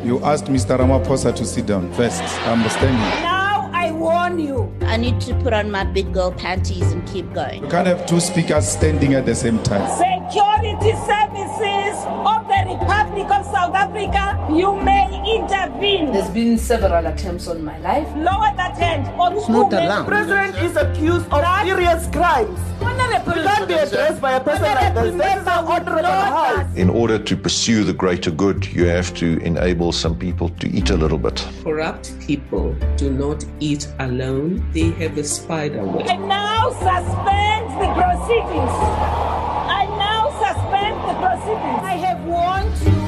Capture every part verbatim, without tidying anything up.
You asked Mister Ramaphosa to sit down first. I'm standing. Now I warn you. I need to put on my big girl panties and keep going. You can't have two speakers standing at the same time. Security services of the Republic of South Africa, you may intervene. There's been several attempts on my life. Lower that hand on it's not allowed. The president is accused of serious crimes. Honorable, you can't be addressed by a person like this. That's the order of the House. In order to pursue the greater good, you have to enable some people to eat a little bit. Corrupt people do not eat alone. They have a spider web. I now suspend the proceedings. I now suspend the proceedings. I have warned you.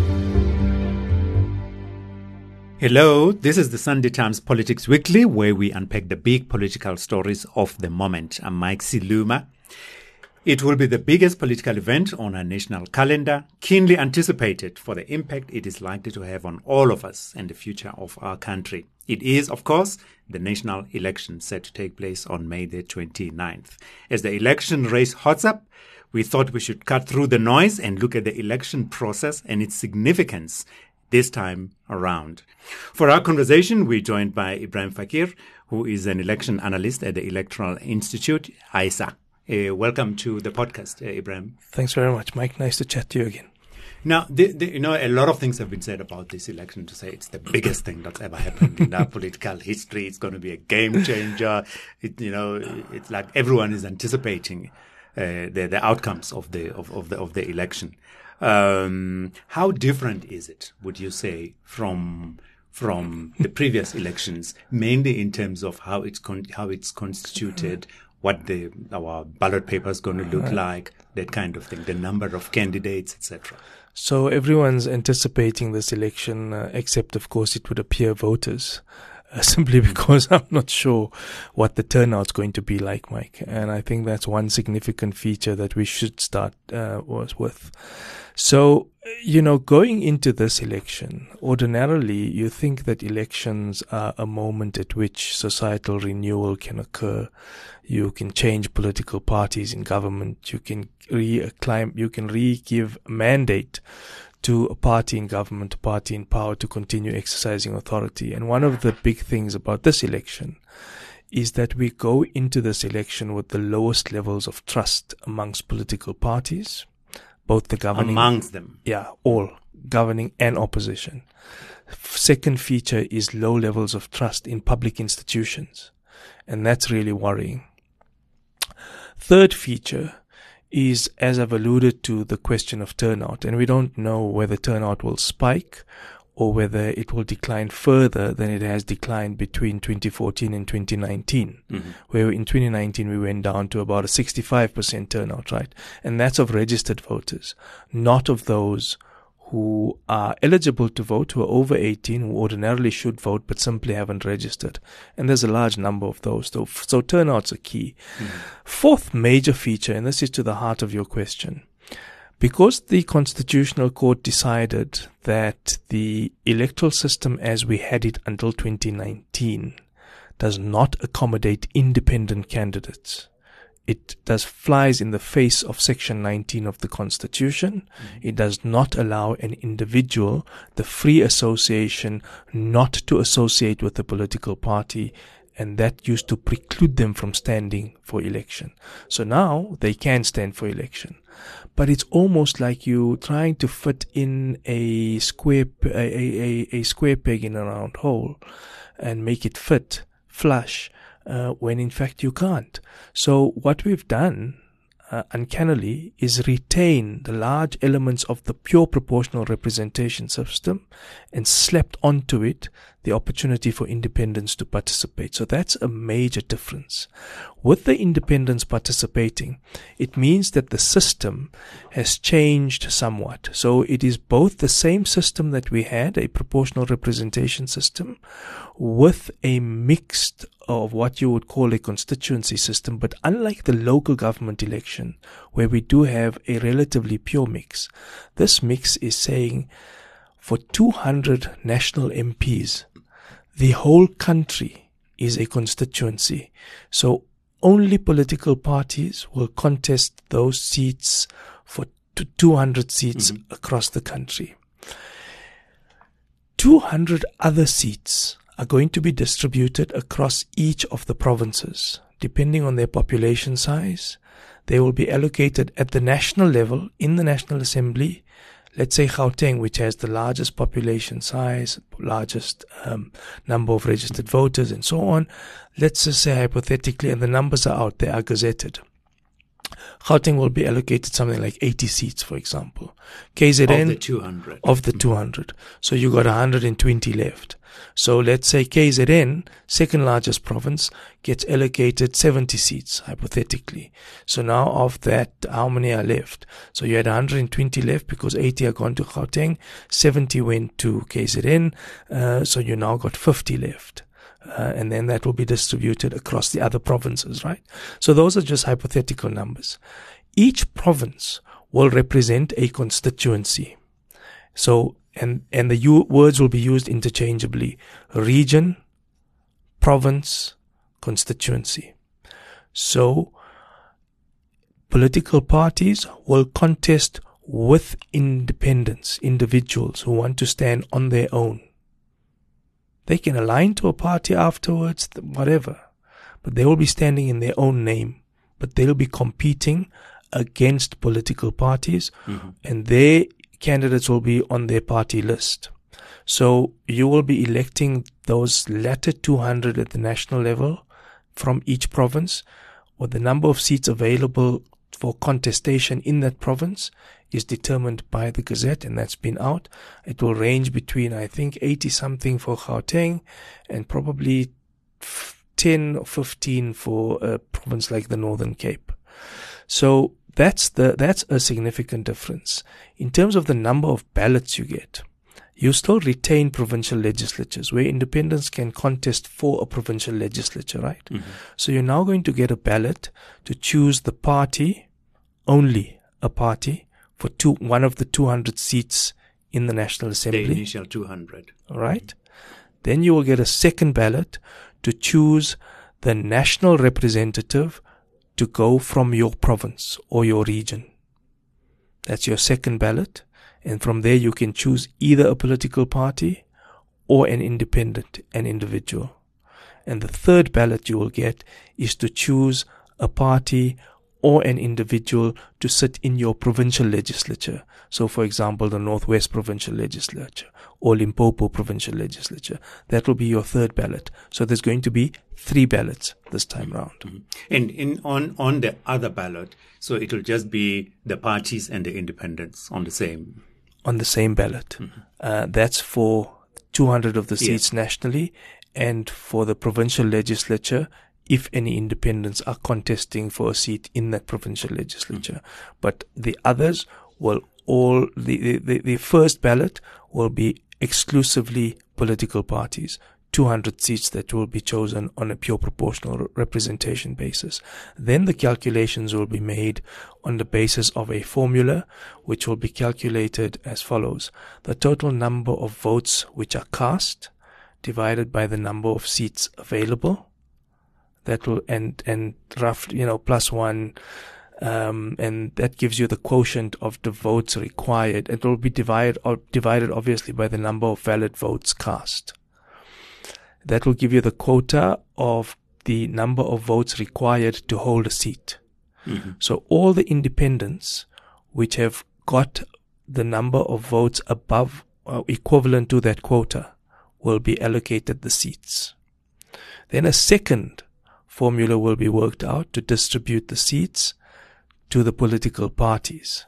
Hello, this is the Sunday Times Politics Weekly, where we unpack the big political stories of the moment. I'm Mike Siluma. It will be the biggest political event on our national calendar, keenly anticipated for the impact it is likely to have on all of us and the future of our country. It is, of course, the national election set to take place on May the twenty-ninth. As the election race hots up, we thought we should cut through the noise and look at the election process and its significance this time around. For our conversation, we're joined by Ibrahim Fakir, who is an election analyst at the Electoral Institute, I S A. Uh, welcome to the podcast, uh, Ibrahim. Thanks very much, Mike. Nice to chat to you again. Now, the, the, you know, a lot of things have been said about this election to say it's the biggest thing that's ever happened in our political history. It's going to be a game changer. It, you know, it's like everyone is anticipating uh, the, the outcomes of the of, of the of the election. Um, how different is it, would you say, from from the previous elections, mainly in terms of how it's con- how it's constituted, what the our ballot paper is going to look like, that kind of thing, the number of candidates, et cetera? So everyone's anticipating this election, uh, except, of course, it would appear voters. Uh, simply because I'm not sure what the turnout's going to be like, Mike. And I think that's one significant feature that we should start uh, was with. So, you know, going into this election, ordinarily you think that elections are a moment at which societal renewal can occur. You can change political parties in government. You can re-acclaim, you can re-give mandate to a party in government, a party in power to continue exercising authority. And one of the big things about this election is that we go into this election with the lowest levels of trust amongst political parties, both the governing... Amongst them. Yeah, all, governing and opposition. Second feature is low levels of trust in public institutions. And that's really worrying. Third feature is, as I've alluded to, the question of turnout. And we don't know whether turnout will spike or whether it will decline further than it has declined between twenty fourteen and twenty nineteen, mm-hmm. where in twenty nineteen we went down to about a sixty-five percent turnout, right? And that's of registered voters, not of those who are eligible to vote, who are over eighteen, who ordinarily should vote but simply haven't registered. And there's a large number of those. So, so turnout's are key. Mm-hmm. Fourth major feature, and this is to the heart of your question, because the Constitutional Court decided that the electoral system as we had it until twenty nineteen does not accommodate independent candidates. It does flies in the face of Section nineteen of the Constitution. Mm-hmm. It does not allow an individual the free association not to associate with a political party, and that used to preclude them from standing for election. So now they can stand for election. But it's almost like you trying to fit in a square, a, a, a square peg in a round hole and make it fit, flush, Uh, when in fact you can't. So what we've done, uh, uncannily, is retain the large elements of the pure proportional representation system and slapped onto it the opportunity for independents to participate. So that's a major difference. With the independents participating, it means that the system has changed somewhat. So it is both the same system that we had, a proportional representation system, with a mixed of what you would call a constituency system. But unlike the local government election, where we do have a relatively pure mix, this mix is saying for two hundred national M Ps, the whole country is a constituency. So only political parties will contest those seats for two hundred seats mm-hmm. across the country. two hundred other seats are going to be distributed across each of the provinces. Depending on their population size, they will be allocated at the national level in the National Assembly. Let's say Gauteng, which has the largest population size, largest um, number of registered voters and so on. Let's just say hypothetically, and the numbers are out, they are gazetted. Gauteng will be allocated something like eighty seats, for example. K Z N of the two hundred. Of the two hundred. So you got one hundred twenty left. So let's say K Z N, second largest province, gets allocated seventy seats, hypothetically. So now of that, how many are left? So you had one hundred twenty left because eighty are gone to Gauteng, seventy went to K Z N, uh, so you now got fifty left. Uh, and then that will be distributed across the other provinces, right? So those are just hypothetical numbers. Each province will represent a constituency. So, and, and the u- words will be used interchangeably. Region, province, constituency. So, political parties will contest with independents, individuals who want to stand on their own. They can align to a party afterwards, whatever. But they will be standing in their own name. But they'll be competing against political parties. Mm-hmm. And their candidates will be on their party list. So you will be electing those latter two hundred at the national level from each province, or the number of seats available for contestation in that province is determined by the Gazette, and that's been out. It will range between, I think, eighty something for Gauteng and probably ten or fifteen for a province like the Northern Cape. So that's the, that's a significant difference. In terms of the number of ballots you get, you still retain provincial legislatures where independents can contest for a provincial legislature, right? Mm-hmm. So you're now going to get a ballot to choose the party, only a party, for two, one of the two hundred seats in the National Assembly. The initial two hundred. All right. Then you will get a second ballot to choose the national representative to go from your province or your region. That's your second ballot. And from there you can choose either a political party or an independent, an individual. And the third ballot you will get is to choose a party or an individual to sit in your provincial legislature. So, for example, the Northwest Provincial Legislature or Limpopo Provincial Legislature. That will be your third ballot. So there's going to be three ballots this time round. Mm-hmm. And in on, on the other ballot, so it will just be the parties and the independents on the same... On the same ballot. Mm-hmm. Uh, that's for two hundred of the seats yes. nationally, and for the provincial legislature, if any independents are contesting for a seat in that provincial legislature. Mm-hmm. But the others will all, the, the, the first ballot will be exclusively political parties. two hundred seats that will be chosen on a pure proportional representation basis. Then the calculations will be made on the basis of a formula which will be calculated as follows. The total number of votes which are cast divided by the number of seats available. That will, and, and roughly, you know, plus one, um, and that gives you the quotient of the votes required. It will be divided, or divided obviously by the number of valid votes cast. That will give you the quota of the number of votes required to hold a seat. Mm-hmm. So all the independents which have got the number of votes above or equivalent to that quota will be allocated the seats. Then a second formula will be worked out to distribute the seats to the political parties.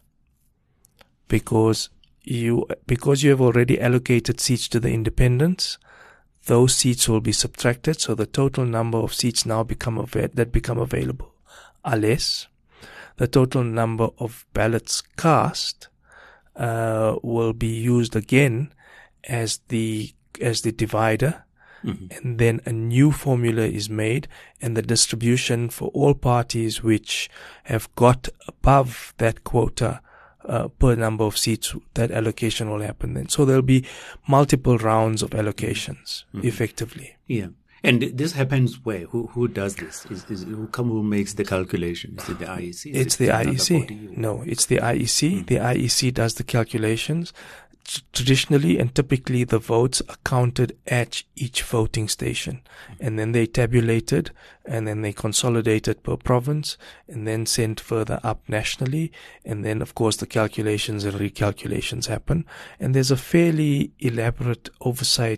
Because you, because you have already allocated seats to the independents, those seats will be subtracted, so the total number of seats now become av- that become available are less. The total number of ballots cast uh, will be used again as the as the divider, mm-hmm. and then a new formula is made, and the distribution for all parties which have got above that quota Uh, per number of seats, that allocation will happen then. So there'll be multiple rounds of allocations, mm-hmm. effectively. Yeah. And this happens where? Who who does this? Is, is who come who makes the calculation? Is it the I E C? Is it's it the I E C. No, it's the I E C. Mm-hmm. The I E C does the calculations. t- traditionally and typically the votes are counted at each voting station, and then they tabulated, and then they consolidated per province, and then sent further up nationally, and then of course the calculations and recalculations happen, and there's a fairly elaborate oversight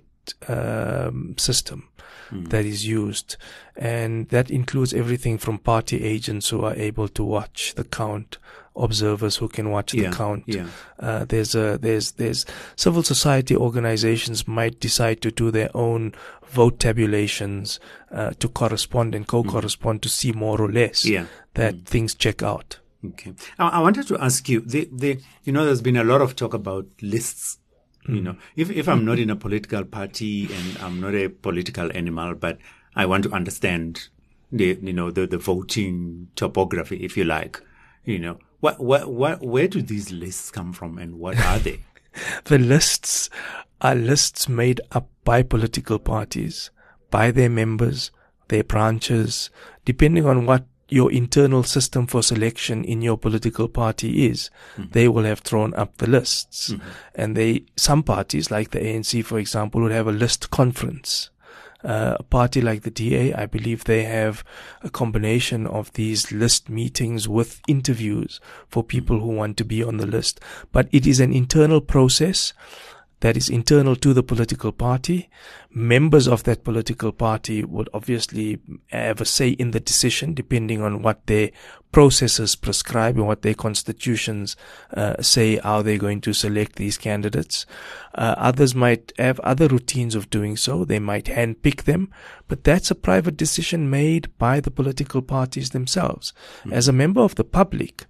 um, system mm. that is used, and that includes everything from party agents who are able to watch the count, observers who can watch yeah, the count. Yeah. Uh, there's a there's there's civil society organizations might decide to do their own vote tabulations uh, to correspond and co-correspond mm. to see more or less yeah. that mm. things check out. Okay, I, I wanted to ask you. The, the you know, there's been a lot of talk about lists. Mm. You know, if if I'm not in a political party and I'm not a political animal, but I want to understand the you know the the voting topography, if you like, you know. What, what, what, where do these lists come from, and what are they? The lists are lists made up by political parties, by their members, their branches, depending on what your internal system for selection in your political party is. Mm-hmm. They will have thrown up the lists. Mm-hmm. And they, some parties, like the A N C, for example, would have a list conference. Uh, a party like the D A, I believe they have a combination of these list meetings with interviews for people who want to be on the list. But it is an internal process that is internal to the political party. Members of that political party would obviously have a say in the decision, depending on what their processes prescribe and what their constitutions uh, say how they're going to select these candidates. Uh, others might have other routines of doing so. They might handpick them, but that's a private decision made by the political parties themselves. Mm-hmm. As a member of the public,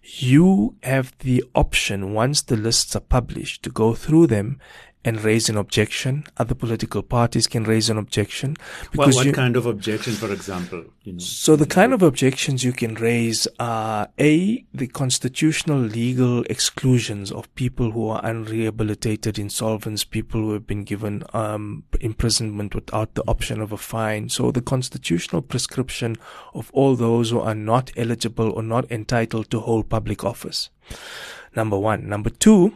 you have the option, once the lists are published, to go through them and raise an objection. Other political parties can raise an objection. Well, what you, kind of objection, for example? You know, so the kind of objections you can raise are, A, the constitutional legal exclusions of people who are unrehabilitated insolvents, people who have been given um, imprisonment without the option of a fine. So the constitutional prescription of all those who are not eligible or not entitled to hold public office. Number one. Number two,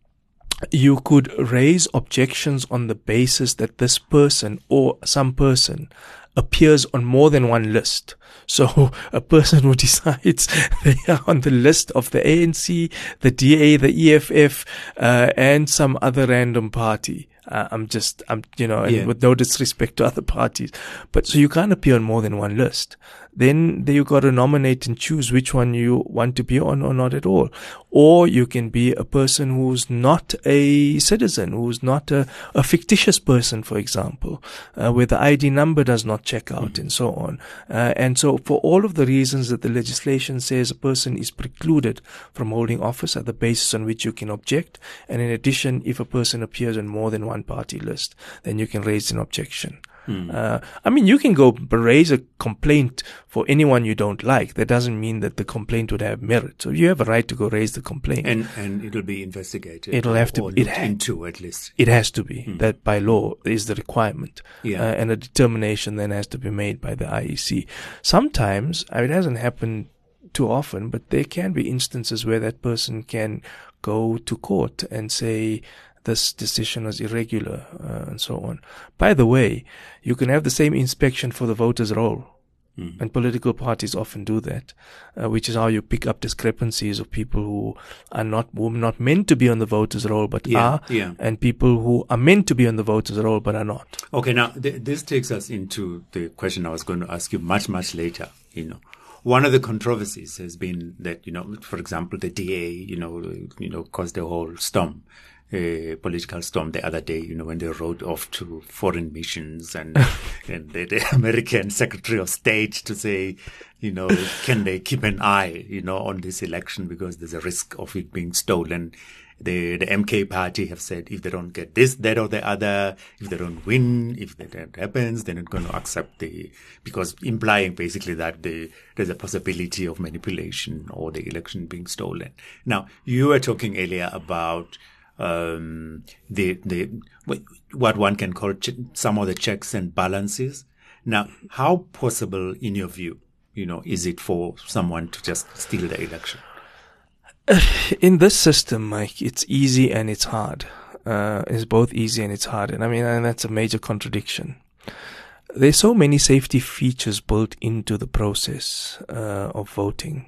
you could raise objections on the basis that this person or some person appears on more than one list. So a person who decides they are on the list of the A N C, the D A, the E F F, uh, and some other random party. Uh, I'm just, I'm, you know, and yeah. with no disrespect to other parties. But so you can't appear on more than one list. Then you got to nominate and choose which one you want to be on or not at all. Or you can be a person who's not a citizen, who's not a, a fictitious person, for example, uh, where the I D number does not check out mm-hmm. and so on. Uh, and so for all of the reasons that the legislation says a person is precluded from holding office are the basis on which you can object. And in addition, if a person appears on more than one party list, then you can raise an objection. Hmm. Uh, I mean, you can go raise a complaint for anyone you don't like. That doesn't mean that the complaint would have merit. So you have a right to go raise the complaint. And and it'll be investigated. It'll have to or be looked ha- into at least. It has to be. Hmm. That by law is the requirement. Yeah. Uh, and a determination then has to be made by the I E C. Sometimes, I mean, it hasn't happened too often, but there can be instances where that person can go to court and say, this decision was irregular, uh, and so on. By the way, you can have the same inspection for the voters' roll. Mm. And political parties often do that, uh, which is how you pick up discrepancies of people who are not, who are not meant to be on the voters' roll, but yeah, are, yeah. and people who are meant to be on the voters' roll, but are not. Okay, now th- this takes us into the question I was going to ask you much, much later, you know. One of the controversies has been that, you know, for example, the D A, you know, you know, caused a whole storm. A political storm the other day, you know, when they rode off to foreign missions and and the, the American Secretary of State to say, you know, can they keep an eye, you know, on this election because there's a risk of it being stolen. The the M K party have said if they don't get this, that, or the other, if they don't win, if that, that happens, they're not going to accept the, because implying basically that the, there's a possibility of manipulation or the election being stolen. Now, you were talking earlier about Um, the, the, what one can call ch- some of the checks and balances. Now, how possible in your view, you know, is it for someone to just steal the election? In this system, Mike, it's easy and it's hard. Uh, it's both easy and it's hard. And I mean, and that's a major contradiction. There's so many safety features built into the process uh, of voting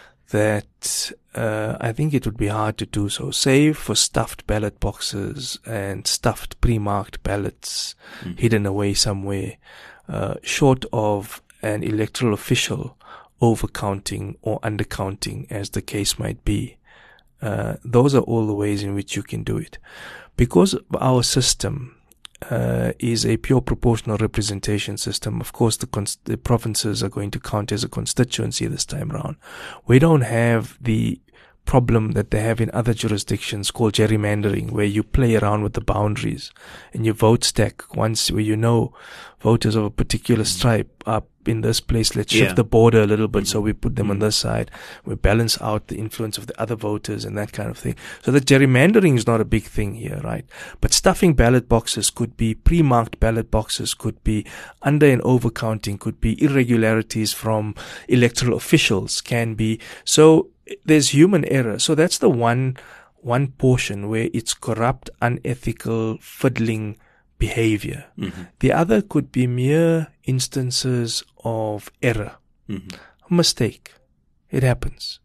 that uh, I think it would be hard to do so, save for stuffed ballot boxes and stuffed pre-marked ballots mm. hidden away somewhere, uh, short of an electoral official overcounting or undercounting, as the case might be. Uh, those are all the ways in which you can do it. Because our system uh, is a pure proportional representation system, of course the, cons- the provinces are going to count as a constituency this time around. We don't have the problem that they have in other jurisdictions called gerrymandering, where you play around with the boundaries and you vote stack once, where you know voters of a particular stripe are in this place, let's shift yeah. the border a little bit, mm-hmm. so we put them mm-hmm. on this side, we balance out the influence of the other voters and that kind of thing. So the gerrymandering is not a big thing here, right? But stuffing ballot boxes could be pre-marked ballot boxes, could be under and overcounting, could be irregularities from electoral officials, can be. So there's human error. So that's the one, one portion where it's corrupt, unethical, fiddling behavior. Mm-hmm. The other could be mere instances of error, mm-hmm. a mistake. It happens.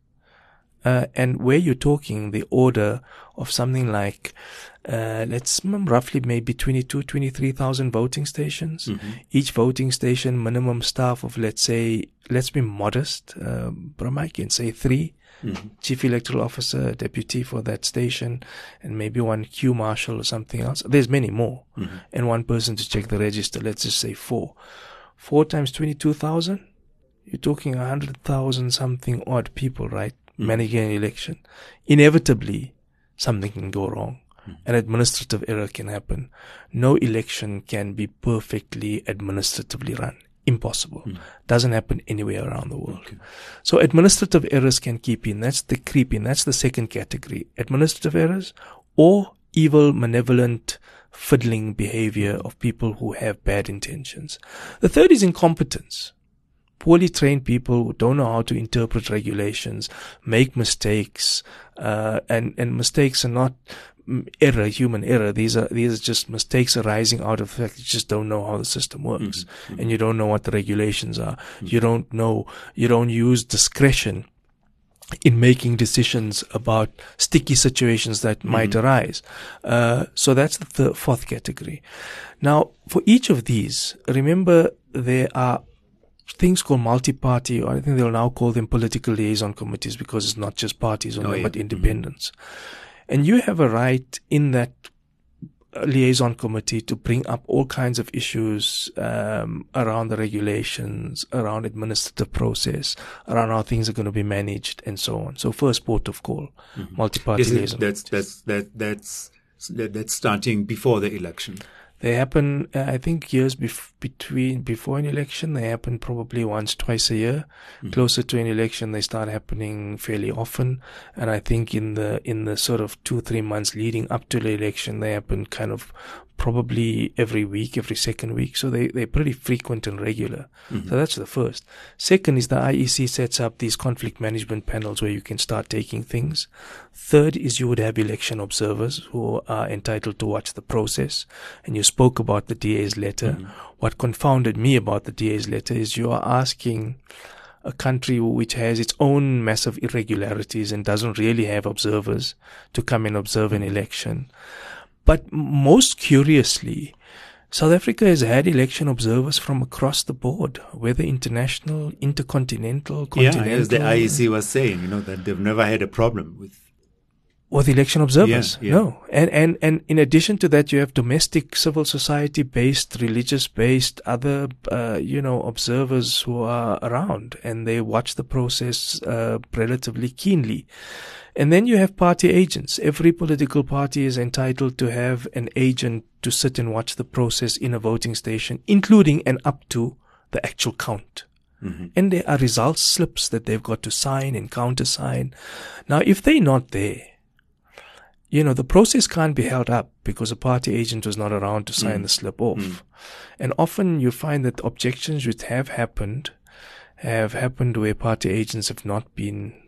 Uh, and where you're talking the order of something like, uh, let's roughly maybe twenty-two, twenty-three thousand voting stations. Mm-hmm. Each voting station, minimum staff of, let's say, let's be modest, um, but I can say three. Mm-hmm. Chief electoral officer, deputy for that station, and maybe one Q marshal or something else. There's many more. Mm-hmm. And one person to check the register. Let's just say four. Four times twenty-two thousand? You're talking one hundred thousand something odd people, right? Mm-hmm. Managing an election. Inevitably, something can go wrong. Mm-hmm. An administrative error can happen. No election can be perfectly administratively run. Impossible. Mm. Doesn't happen anywhere around the world. Okay. So administrative errors can keep in. That's the creep in. That's the second category. Administrative errors or evil, malevolent, fiddling behavior of people who have bad intentions. The third is incompetence. Poorly trained people who don't know how to interpret regulations, make mistakes, uh, and, and mistakes are not error, human error. These are, these are just mistakes arising out of the fact that you just don't know how the system works. Mm-hmm. And you don't know what the regulations are. Mm-hmm. You don't know, you don't use discretion in making decisions about sticky situations that mm-hmm. might arise. Uh, so that's the third, fourth category. Now, for each of these, remember there are things called multi-party, or I think they'll now call them political liaison committees, because it's not just parties only, oh, yeah. but independents. Mm-hmm. And you have a right in that liaison committee to bring up all kinds of issues um, around the regulations, around administrative process, around how things are going to be managed, and so on. So first port of call, mm-hmm. multi-party Isn't liaison. That's that's that that's that, that's starting before the election. They happen, uh, I think, years bef- between before an election. They happen probably once, twice a year. Mm-hmm. Closer to an election, they start happening fairly often. And I think in the in the sort of two, three months leading up to the election, they happen kind of probably every week, every second week. So they, they're pretty frequent and regular. Mm-hmm. So that's the first. Second is the I E C sets up these conflict management panels where you can start taking things. Third is you would have election observers who are entitled to watch the process. And you spoke about the D A's letter. Mm-hmm. What confounded me about the D A's letter is you are asking a country which has its own massive irregularities and doesn't really have observers to come and observe an election. But most curiously, South Africa has had election observers from across the board, whether international, intercontinental, continental. Yeah, as the I E C was saying, you know, that they've never had a problem with with election observers. Yeah, yeah. No. And, and, and in addition to that, you have domestic civil society based, religious based, other, uh, you know, observers who are around, and they watch the process, uh, relatively keenly. And then you have party agents. Every political party is entitled to have an agent to sit and watch the process in a voting station, including and up to the actual count. Mm-hmm. And there are results slips that they've got to sign and countersign. Now, if they're not there, you know, the process can't be held up because a party agent was not around to sign mm. the slip off. Mm. And often you find that objections which have happened have happened where party agents have not been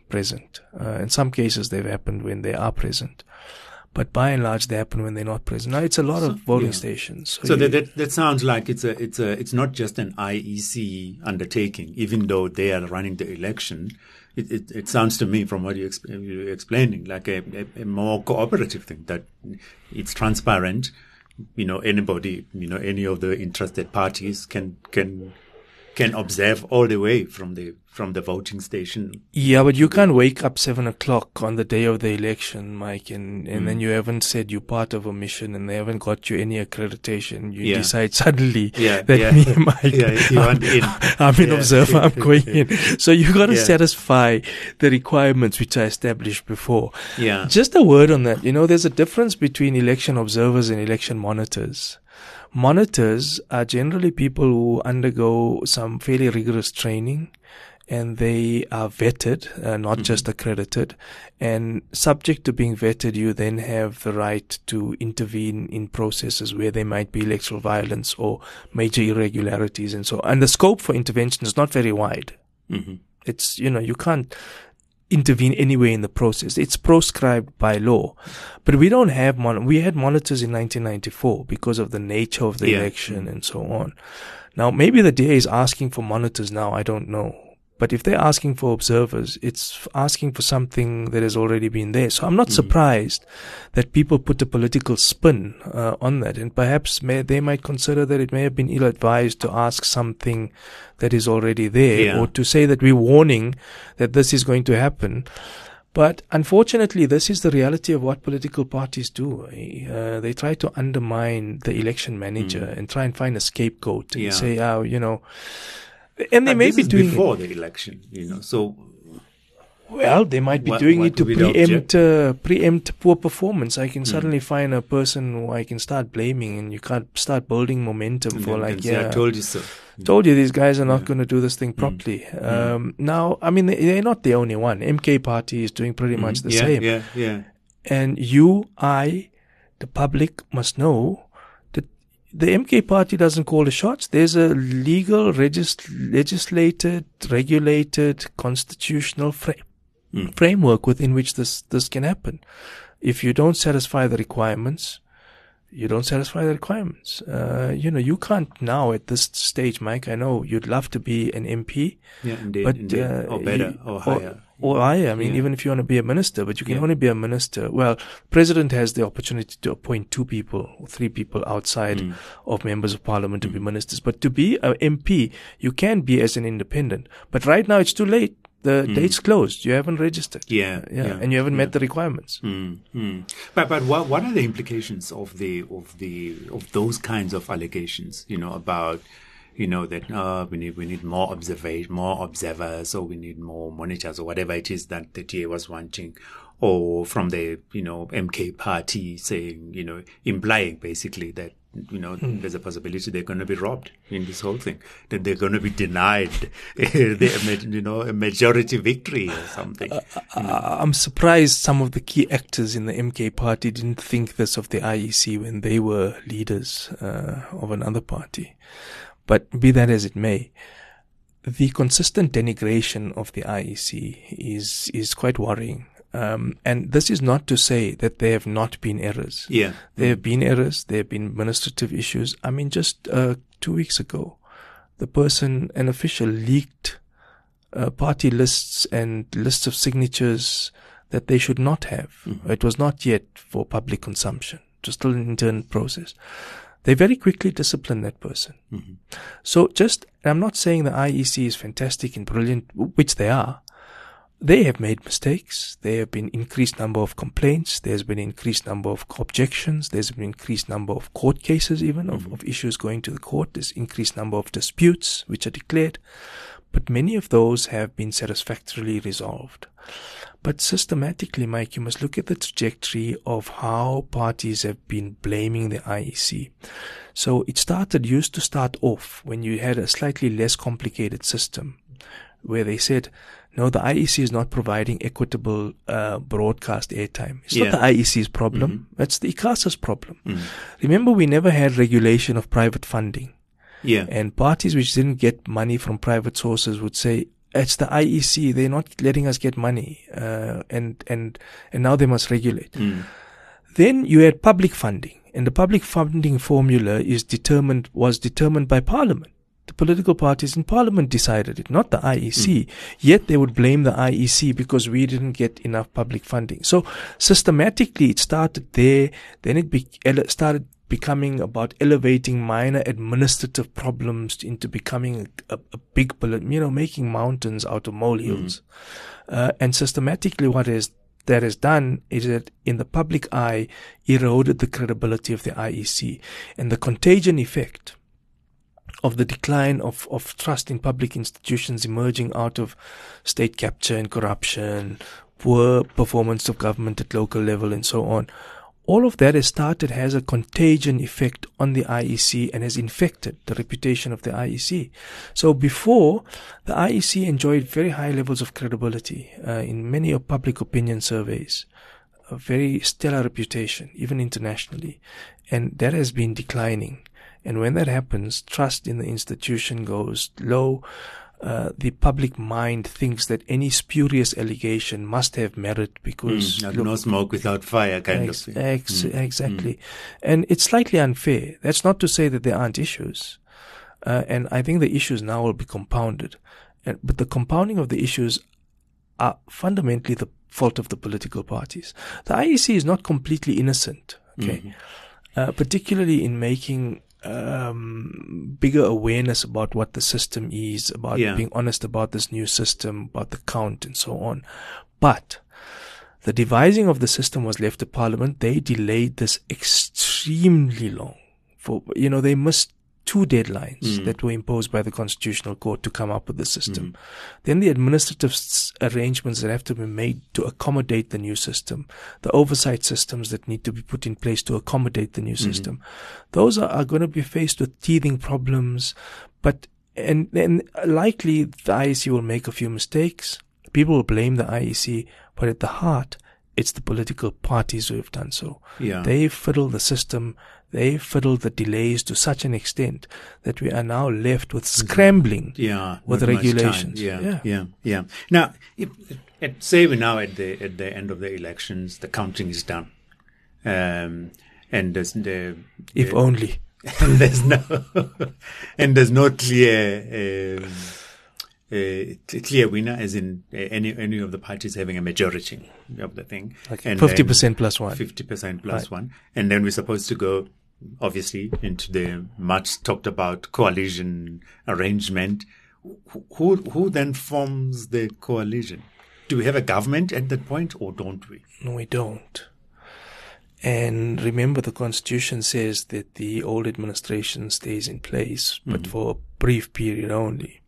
not present. Uh, in some cases, they've happened when they are present. But by and large, they happen when they're not present. Now, it's a lot so, of voting yeah. stations. So, so you, that, that that sounds like it's a it's a it's not just an I E C undertaking, even though they are running the election. It it, it sounds to me, from what you exp- you're explaining, like a, a, a more cooperative thing, that it's transparent. You know, anybody, you know, any of the interested parties can can can observe all the way from the from the voting station. Yeah, but you can't wake up seven o'clock on the day of the election, Mike, and, and mm. then you haven't said you're part of a mission and they haven't got you any accreditation. You yeah. decide suddenly yeah, that yeah. me, Mike, yeah, you I'm, in. I'm an yeah. observer, I'm going in. So you got to yeah. satisfy the requirements which I established before. Yeah. Just a word on that. You know, there's a difference between election observers and election monitors. Monitors are generally people who undergo some fairly rigorous training, and they are vetted, uh, not mm-hmm. just accredited. And subject to being vetted, you then have the right to intervene in processes where there might be electoral violence or major irregularities and so on. And the scope for intervention is not very wide. Mm-hmm. It's, you know, you can't intervene anywhere in the process. It's proscribed by law. But we don't have mon- we had monitors in nineteen ninety-four because of the nature of the yeah. election and so on. Now, maybe the D A is asking for monitors now, I don't know. But if they're asking for observers, it's asking for something that has already been there. So I'm not mm-hmm. surprised that people put a political spin uh, on that. And perhaps may, they might consider that it may have been ill-advised to ask something that is already there, yeah. or to say that we're warning that this is going to happen. But unfortunately, this is the reality of what political parties do. Uh, they try to undermine the election manager mm. and try and find a scapegoat and yeah. say, oh, you know, and they but may this be is doing before it. the election, you know. So, well, they might be what, doing what it to preempt uh, preempt poor performance. I can mm. suddenly find a person who I can start blaming, and you can't start building momentum and for then, like, say, yeah, I told you so. Told you these guys are not yeah. going to do this thing properly. Mm. Um, mm. Now, I mean, they're not the only one. M K Party is doing pretty mm. much the yeah, same. Yeah, yeah. And you, I, the public must know that the M K Party doesn't call the shots. There's a legal, regis- legislated, regulated, constitutional frame. Mm. framework within which this, this can happen. If you don't satisfy the requirements, you don't satisfy the requirements. Uh, you know, you can't now at this stage, Mike, I know you'd love to be an M P. Yeah, indeed, but, indeed. Uh, or better, you, or higher. Or, or higher. I mean, yeah. even if you want to be a minister, but you can yeah. only be a minister. Well, President has the opportunity to appoint two people, or three people outside mm. of members of parliament to mm. be ministers. But to be an M P, you can be as an independent. But right now it's too late. The mm. date's closed. You haven't registered. Yeah, yeah, yeah and you haven't yeah. met the requirements. Mm, mm. But but what what are the implications of the of the of those kinds of allegations? You know, about you know that uh, we need we need more observation, more observers, or we need more monitors, or whatever it is that the D A was wanting, or from the you know M K Party saying you know implying basically that. You know, mm. there's a possibility they're going to be robbed in this whole thing. That they're going to be denied, the, you know, a majority victory or something. Uh, you know. I'm surprised some of the key actors in the M K Party didn't think this of the I E C when they were leaders uh, of another party. But be that as it may, the consistent denigration of the I E C is is quite worrying. Um, and this is not to say that there have not been errors. Yeah. There have been errors. There have been administrative issues. I mean, just uh, two weeks ago, the person, an official, leaked uh, party lists and lists of signatures that they should not have. Mm-hmm. It was not yet for public consumption. It was still an internal process. They very quickly disciplined that person. Mm-hmm. So just, I'm not saying the I E C is fantastic and brilliant, which they are. They have made mistakes. There have been increased number of complaints. There's been increased number of objections. There's been increased number of court cases, even mm-hmm. of, of issues going to the court. There's increased number of disputes which are declared. But many of those have been satisfactorily resolved. But systematically, Mike, you must look at the trajectory of how parties have been blaming the I E C. So it started, used to start off when you had a slightly less complicated system where they said, no, the I E C is not providing equitable uh, broadcast airtime. It's yeah. not the I E C's problem. Mm-hmm. That's the ICASA's problem. Mm-hmm. Remember, we never had regulation of private funding. Yeah. And parties which didn't get money from private sources would say, it's the I E C. They're not letting us get money, uh, and and and now they must regulate. Mm. Then you had public funding, and the public funding formula is determined was determined by Parliament. The political parties in Parliament decided it, not the I E C. Mm. Yet they would blame the I E C because we didn't get enough public funding. So systematically, it started there. Then it be- started. becoming about elevating minor administrative problems into becoming a, a, a big, you know, making mountains out of molehills. Mm. Uh, and systematically what is that is done is that in the public eye eroded the credibility of the I E C, and the contagion effect of the decline of, of trust in public institutions emerging out of state capture and corruption, poor performance of government at local level and so on. All of that has started, has a contagion effect on the I E C and has infected the reputation of the I E C. So before, the I E C enjoyed very high levels of credibility uh, in many of public opinion surveys, a very stellar reputation, even internationally. And that has been declining. And when that happens, trust in the institution goes low. Uh, the public mind thinks that any spurious allegation must have merit because mm, like look, no smoke without fire kind ex- of thing. Ex- mm. Exactly. Mm. And it's slightly unfair. That's not to say that there aren't issues. Uh, and I think the issues now will be compounded. And, but the compounding of the issues are fundamentally the fault of the political parties. The I E C is not completely innocent, okay? Mm. Uh, particularly in making um bigger awareness about what the system is, about yeah. being honest about this new system, about the count and so on. But the devising of the system was left to Parliament. They delayed this extremely long. For you know, they missed two deadlines mm. that were imposed by the Constitutional Court to come up with the system. Mm. Then the administrative s- arrangements that have to be made to accommodate the new system, the oversight systems that need to be put in place to accommodate the new mm-hmm. system. Those are, are going to be faced with teething problems, but and, and likely the I E C will make a few mistakes. People will blame the I E C, but at the heart, it's the political parties who have done so. Yeah. They fiddle the system. They fiddle the delays to such an extent that we are now left with scrambling yeah, with regulations. Yeah, yeah, yeah, yeah. Now, if, at, say we're now at the at the end of the elections, the counting is done, um, and there's the if the, only, and there's no and there's no clear. Um, Uh, clear winner, as in uh, any any of the parties having a majority of the thing. Okay. fifty percent plus one. fifty percent plus right. one. And then we're supposed to go, obviously, into the much talked about coalition arrangement. Who, who then forms the coalition? Do we have a government at that point or don't we? No, we don't. And remember, the Constitution says that the old administration stays in place, but mm-hmm. for a brief period only.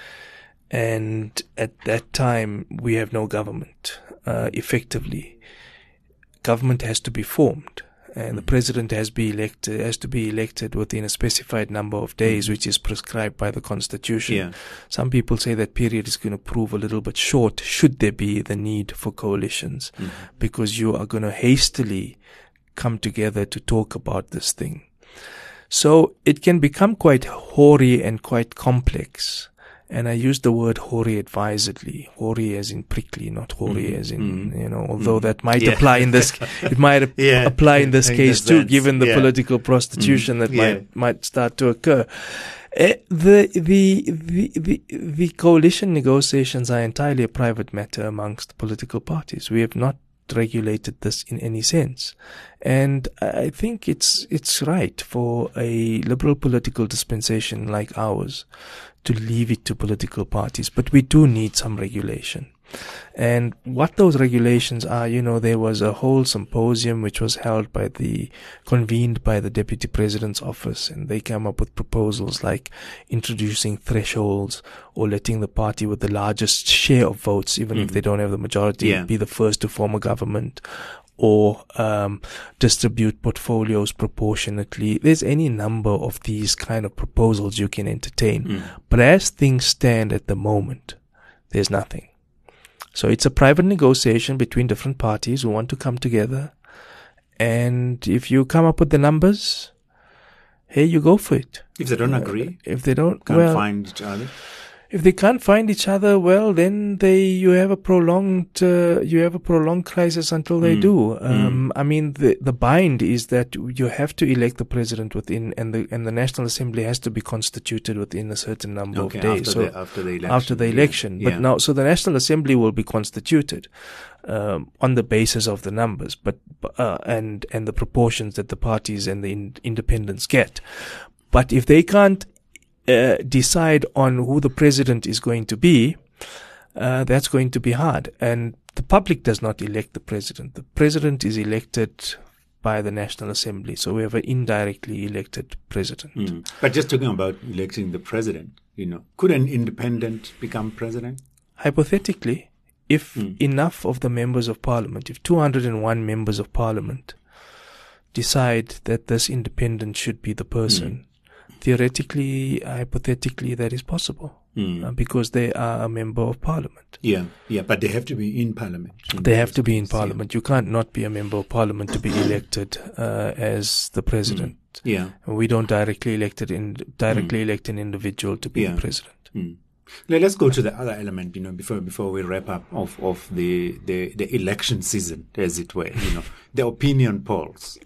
And at that time, we have no government, uh, effectively. Government has to be formed, and mm-hmm. the president has be elected, has to be elected within a specified number of days, mm-hmm. which is prescribed by the Constitution. Yeah. Some people say that period is going to prove a little bit short, should there be the need for coalitions, mm-hmm. because you are going to hastily come together to talk about this thing. So it can become quite hoary and quite complex. And I use the word hoary advisedly. Hoary as in prickly, not hoary mm, as in, mm, you know, although mm, that might yeah. apply in this, it might yeah. apply in this case too, sense. given the yeah. political prostitution mm, that yeah. might, might start to occur. Uh, the, the, the, the, the coalition negotiations are entirely a private matter amongst political parties. We have not regulated this in any sense. And I think it's, it's right for a liberal political dispensation like ours to leave it to political parties, but we do need some regulation. And what those regulations are, you know, there was a whole symposium which was held by the, convened by the Deputy President's office, and they came up with proposals like introducing thresholds or letting the party with the largest share of votes, even mm-hmm. if they don't have the majority, yeah. be the first to form a government, or um distribute portfolios proportionately. There's any number of these kind of proposals you can entertain. Mm. But as things stand at the moment, there's nothing. So it's a private negotiation between different parties who want to come together. And if you come up with the numbers, hey, you go for it. If they don't agree, if they don't, can't well, find each other. If they can't find each other, well, then they you have a prolonged uh, you have a prolonged crisis until they Mm. do. Um, Mm. I mean, the the bind is that you have to elect the president within, and the and the National Assembly has to be constituted within a certain number Okay, of days. after so the- after the election, after the yeah, election, but yeah. now so the National Assembly will be constituted um, on the basis of the numbers, but uh, and and the proportions that the parties and the in, independents get. But if they can't Uh, decide on who the president is going to be, uh, that's going to be hard. And the public does not elect the president. The president is elected by the National Assembly. So we have an indirectly elected president. Mm. But just talking about electing the president, you know, could an independent become president? Hypothetically, if Mm. enough of the members of parliament, if two hundred one members of parliament decide that this independent should be the person, Mm. theoretically, hypothetically, that is possible Mm. uh, because they are a member of parliament. Yeah, yeah, but they have to be in parliament. in They the have first to be in place, yeah. parliament. You can't not be a member of parliament to be elected uh, as the president. Yeah. We don't directly elect it in directly elect an individual to be Yeah. the president. Mm. Now, let's go to the other element, you know, before before we wrap up of of the the, the election season, as it were, you know, the opinion polls.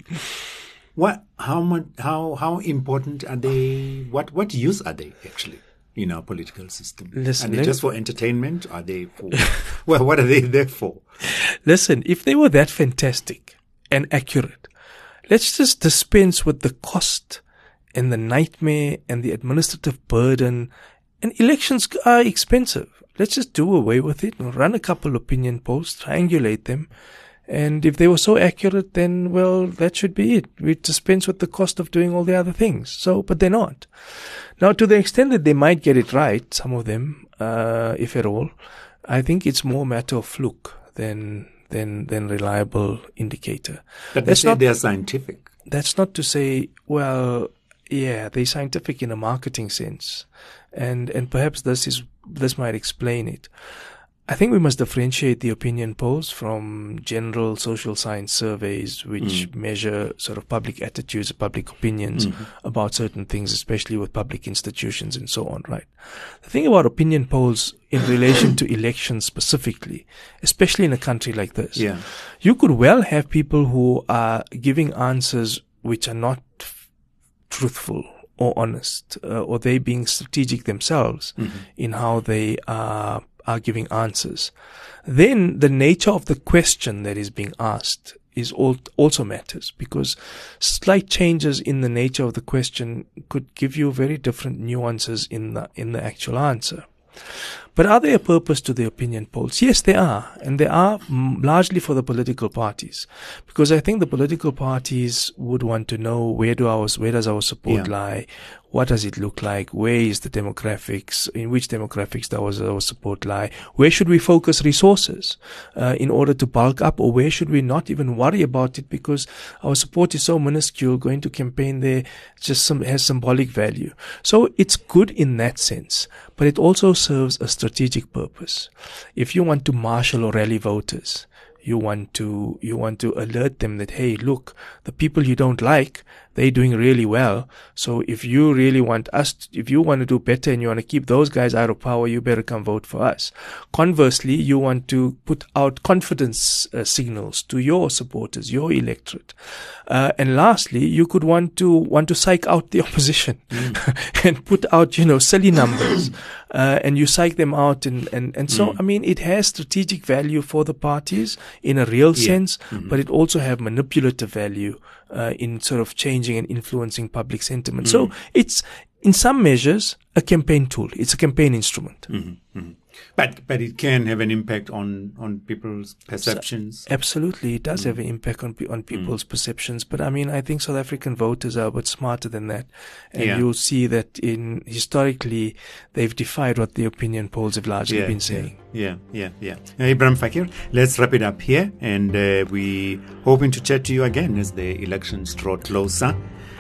What, how much, how, how important are they? What, what use are they actually in our political system? Listen, are they let- just for entertainment? Are they for, well, what are they there for? Listen, if they were that fantastic and accurate, let's just dispense with the cost and the nightmare and the administrative burden. And elections are expensive. Let's just do away with it and run a couple opinion polls, triangulate them. And if they were so accurate, then, well, that should be it. We dispense with the cost of doing all the other things. So, but they're not. Now, to the extent that they might get it right, some of them, uh, if at all, I think it's more a matter of fluke than, than, than reliable indicator. But they That's say not, they are scientific. that's not to say, well, yeah, they're scientific in a marketing sense. And, and perhaps this is, this might explain it. I think we must differentiate the opinion polls from general social science surveys, which Mm. measure sort of public attitudes, public opinions Mhm. about certain things, especially with public institutions and so on, right? The thing about opinion polls in relation to elections specifically, especially in a country like this, Yeah. you could well have people who are giving answers which are not f- truthful or honest, uh, or they being strategic themselves Mhm. in how they are are giving answers. Then the nature of the question that is being asked is all, also matters, because slight changes in the nature of the question could give you very different nuances in the in the actual answer. But are there a purpose to the opinion polls? Yes, they are. And they are mm, largely for the political parties. Because I think the political parties would want to know where do our, where does our support Yeah. lie? What does it look like? Where is the demographics? In which demographics does our support lie? Where should we focus resources uh, in order to bulk up? Or where should we not even worry about it because our support is so minuscule, going to campaign there just some, has symbolic value. So it's good in that sense, but it also serves a strategic purpose. If you want to marshal or rally voters, you want to, you want to alert them that, hey, look, the people you don't like, they're doing really well. So if you really want us, to, if you want to do better and you want to keep those guys out of power, you better come vote for us. Conversely, you want to put out confidence uh, signals to your supporters, your electorate. Uh, and lastly, you could want to, want to psych out the opposition mm. and put out, you know, silly numbers. Uh, and you psych them out. And, and, and so, mm. I mean, it has strategic value for the parties in a real yeah. sense, mm-hmm. but it also have manipulative value uh, in sort of changing and influencing public sentiment. Mm. So it's, in some measures, a campaign tool. It's a campaign instrument. Mm-hmm. Mm-hmm. But but it can have an impact on, on people's perceptions. So, absolutely, it does mm. have an impact on on people's mm. perceptions. But I mean, I think South African voters are a bit smarter than that, and yeah. you'll see that in historically they've defied what the opinion polls have largely yeah, been saying. Yeah, yeah, yeah. yeah. Ibrahim Fakir, let's wrap it up here, and uh, we hoping to chat to you again as the elections draw closer.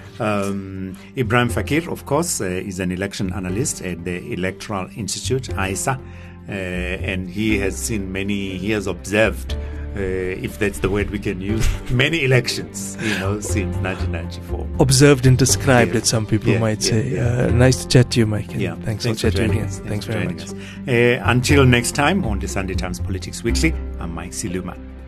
Um, Ibrahim Fakir, of course, uh, is an election analyst at the Electoral Institute, I S A, uh, and he has seen many, he has observed uh, uh, if that's the word we can use, many elections, you know, since nineteen ninety-four. Observed and described, Yeah. that some people Yeah, might yeah, say. yeah. Uh, nice to chat to you, Mike. and Yeah, Thanks, thanks for for chatting joining again. us. Thanks for very joining much. us. Uh, until next time on the Sunday Times Politics Weekly, I'm Mike Siluma.